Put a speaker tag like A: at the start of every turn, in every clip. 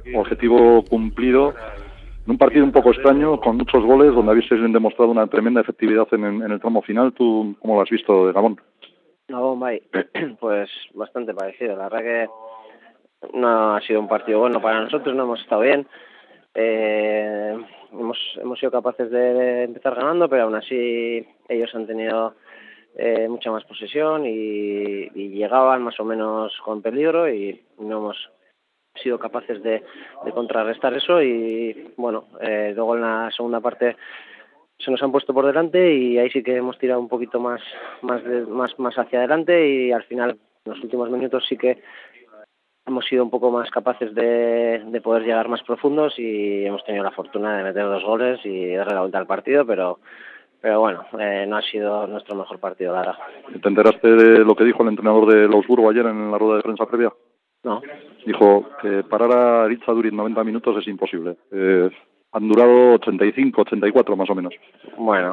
A: objetivo cumplido. En un partido un poco extraño, con muchos goles, donde habéis demostrado una tremenda efectividad en el tramo final. ¿Tú cómo lo has visto, Gabón?
B: No, Bay, pues bastante parecido. La verdad que no ha sido un partido bueno para nosotros, no hemos estado bien. Hemos sido capaces de empezar ganando, pero aún así ellos han tenido mucha más posesión y llegaban más o menos con peligro y no hemos sido capaces de contrarrestar eso y bueno, luego en la segunda parte se nos han puesto por delante y ahí sí que hemos tirado un poquito más hacia adelante y al final en los últimos minutos sí que hemos sido un poco más capaces de poder llegar más profundos y hemos tenido la fortuna de meter 2 goles y darle la vuelta al partido, pero bueno, no ha sido nuestro mejor partido, la verdad.
A: ¿Te enteraste de lo que dijo el entrenador de Augsburgo ayer en la rueda de prensa previa?
B: No.
A: Dijo que parar a Aritz Aduriz 90 minutos es imposible. Han durado 85, 84 más o menos.
B: Bueno,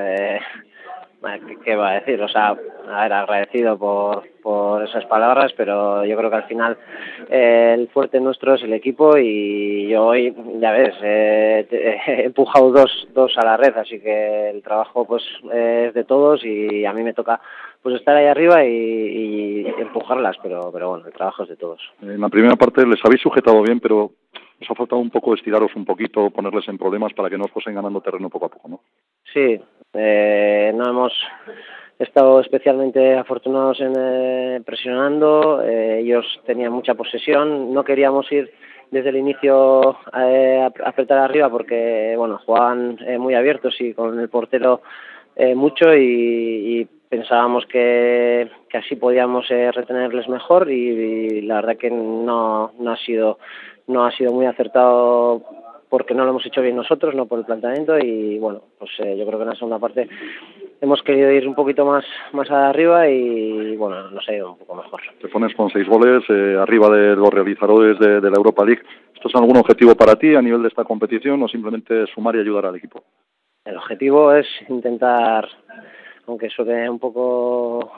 B: ¿qué va a decir? O sea, a ver, agradecido por esas palabras, pero yo creo que al final el fuerte nuestro es el equipo y yo hoy, ya ves, he empujado dos a la red, así que el trabajo pues es de todos y a mí me toca pues estar ahí arriba y empujarlas, pero bueno, el trabajo es de todos.
A: En la primera parte les habéis sujetado bien, pero os ha faltado un poco estiraros un poquito, ponerles en problemas para que no os fuesen ganando terreno poco a poco, ¿no?
B: Sí, no hemos estado especialmente afortunados en presionando, ellos tenían mucha posesión, no queríamos ir desde el inicio a apretar arriba porque bueno, jugaban muy abiertos y con el portero mucho y pensábamos que así podíamos retenerles mejor y la verdad que no ha sido muy acertado porque no lo hemos hecho bien nosotros, no por el planteamiento y bueno, pues yo creo que en la segunda parte hemos querido ir un poquito más arriba y bueno, nos ha ido un poco mejor.
A: Te pones con 6 goles arriba de los realizadores de la Europa League. ¿Esto es algún objetivo para ti a nivel de esta competición o simplemente sumar y ayudar al equipo?
B: El objetivo es intentar, aunque suene un poco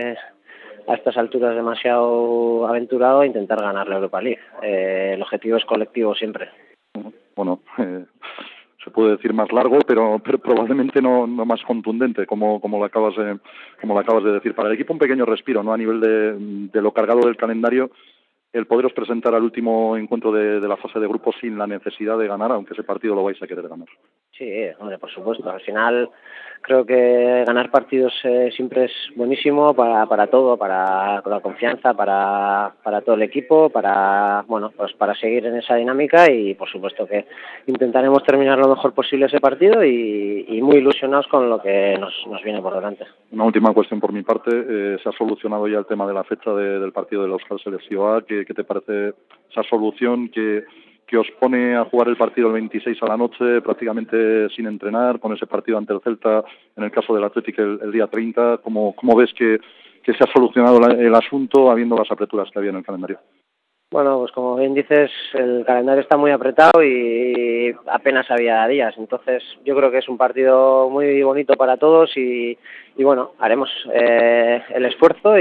B: a estas alturas demasiado aventurado, intentar ganar la Europa League. El objetivo es colectivo siempre.
A: Bueno, se puede decir más largo, pero probablemente no más contundente, como lo acabas de decir. Para el equipo un pequeño respiro, ¿no? A nivel de lo cargado del calendario, el poderos presentar al último encuentro de la fase de grupos sin la necesidad de ganar, aunque ese partido lo vais a querer ganar.
B: Sí, hombre, por supuesto. Al final creo que ganar partidos siempre es buenísimo para todo, para la confianza, para todo el equipo, pues para seguir en esa dinámica y por supuesto que intentaremos terminar lo mejor posible ese partido y muy ilusionados con lo que nos viene por delante.
A: Una última cuestión por mi parte, ¿se ha solucionado ya el tema de la fecha del partido de la Euskal Selección A? ¿Qué te parece esa solución que os pone a jugar el partido el 26 a la noche, prácticamente sin entrenar, con ese partido ante el Celta, en el caso del Athletic el día 30? ¿Cómo ves que se ha solucionado el asunto habiendo las apreturas que había en el calendario?
B: Bueno, pues como bien dices, el calendario está muy apretado y apenas había días, entonces yo creo que es un partido muy bonito para todos y bueno, haremos el esfuerzo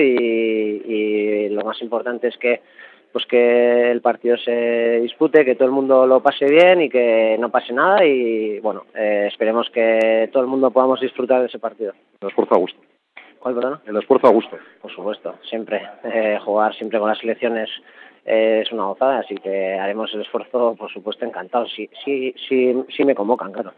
B: y lo más importante es que el partido se dispute, que todo el mundo lo pase bien y que no pase nada y bueno, esperemos que todo el mundo podamos disfrutar de ese partido.
A: El esfuerzo a gusto.
B: ¿Cuál, perdón?
A: El esfuerzo a gusto.
B: Por supuesto, siempre. Jugar siempre con las selecciones es una gozada, así que haremos el esfuerzo, por supuesto, encantados. Sí me convocan, claro.